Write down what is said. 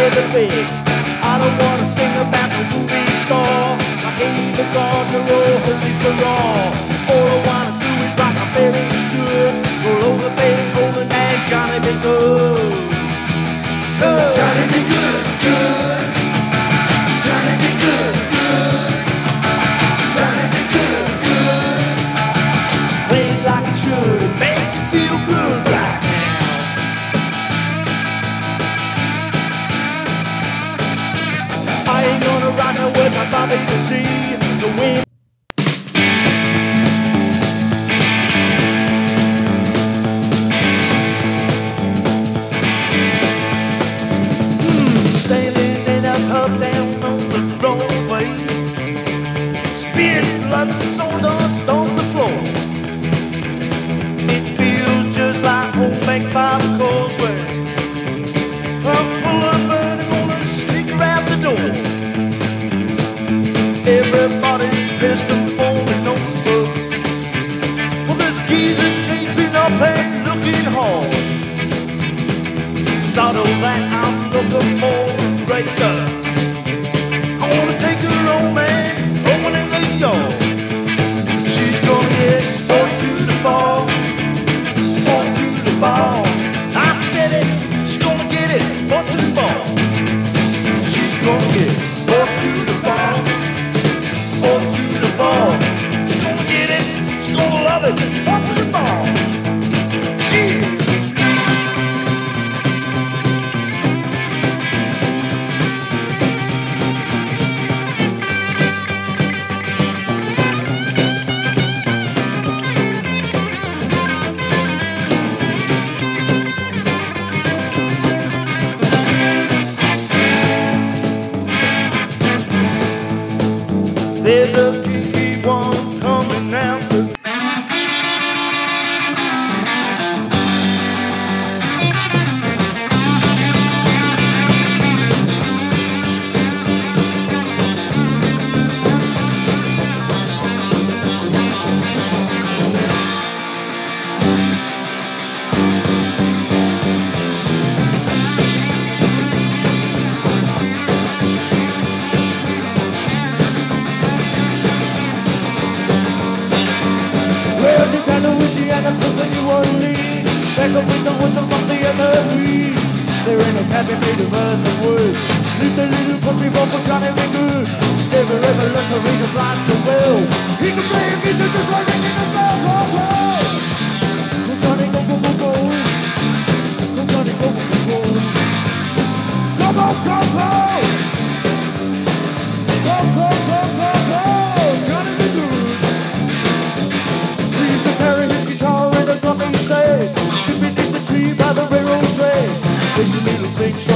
of the big. I don't wanna sing about the movie star. I can't even garden or holy for raw. All I wanna do is rock a very good. Roll over, baby, rolling and Johnny be good. Johnny be good, good. Johnny be good, good. Johnny be good, good. Play it like it should, make you feel good right now. I ain't gonna rock no with my Bobby to see the wind. Standing in a pub down on the Broadway, spit blood and sawdust on the floor. It feels just like home back by the causeway. I'm full of burning, gonna sneak out the door. Everybody's pissed and falling over. Well, this geezer's keeping up and looking hard. Saddle that I'm looking for a breaker. I wanna take her home and open in the yard. She's gonna get brought to the bar, brought to the bar. I said it, she's gonna get it, brought to the bar. She's gonna get brought to the bar, brought to the bar. She's gonna get it, she's gonna love it, brought to the bar. Yeah. There's a kinky one coming out. Well, this kind of Louisiana comes when you want to leave. Back up with the whistle from the other week. There ain't no cabin made of earth and wood. Leave the little country boy for Johnny be good. Never ever learned to read a blind so well. He can play a music just like in the bell, go, go. Go Johnny, go, go, go, go. Go Johnny, go, go, go, go. Go, go, go, go. Go, go, go, go, go. Johnny be good. He's preparing his guitar and a drum he says. Should be the tree by the railroad track. Take the little thing.